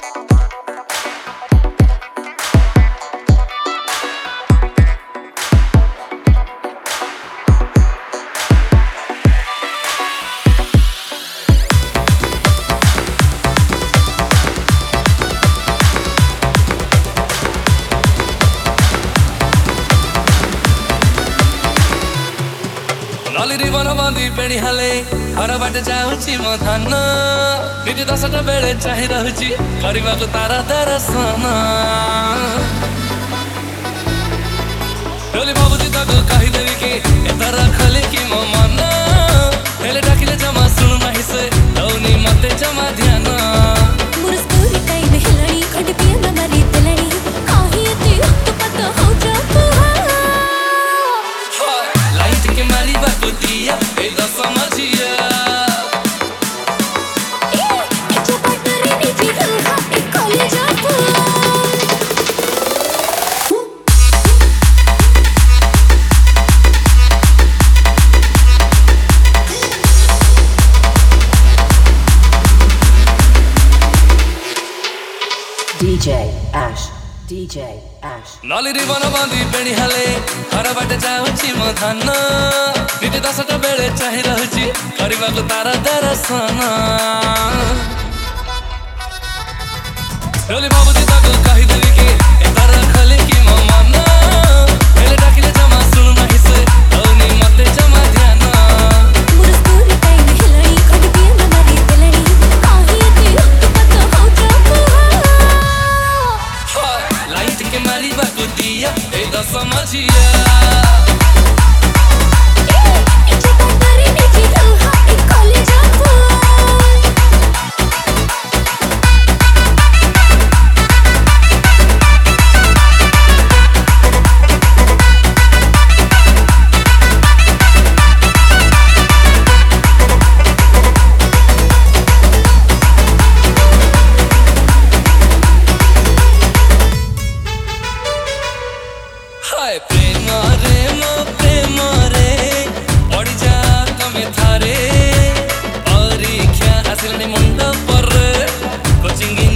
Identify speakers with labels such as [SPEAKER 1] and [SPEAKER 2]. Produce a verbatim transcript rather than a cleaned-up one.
[SPEAKER 1] लाली बन बांधी पेणी हाले घर बाटे जाऊँची मो धान निज दशटा बेले चाहि रहुची करबाकु तारा दर्शन डोली बाबूजी ताको कहिदेवी कि एतर खले कि मो मन हेले डाकिले जमा सुनु नाही से दौनी मते जमा ध्यान
[SPEAKER 2] मुरस्तोरी काई बेहलणी खड पिया ममारी तलणी काहे ते तो पता हो जा
[SPEAKER 1] लाइट के मारी बाकु दिया ए द समझिया
[SPEAKER 2] ए एचा पटरी निजी गलहा ए कॉलेज आप
[SPEAKER 3] D J Ash D J Ash
[SPEAKER 1] लाली बन बांधी पेणी हाले घर बाटे जाऊँची मो धान निज दशटा बेले चाहि रहुची करबाकु तारा दर्शन डोली बाबूजी ताको कहिदेवी कि एतर खले कि मो मन हेले डाकिले जमा सुनु नाही से दौनी मते जमा ध्यान
[SPEAKER 2] मुरस्तोरी काई बेहलणी खड पिया ममारी तलणी काहे ते तो पता हो जा
[SPEAKER 1] लाइट के मारी बाकु दिया ए द समझिया
[SPEAKER 2] एचा पटरी निजी गलहा ए कॉलेज आप
[SPEAKER 1] हाय प्रेम रे मो प्रेम रे ओडी जा तमे थारे परीक्षा आसिलनी मुंड पर कोचिंग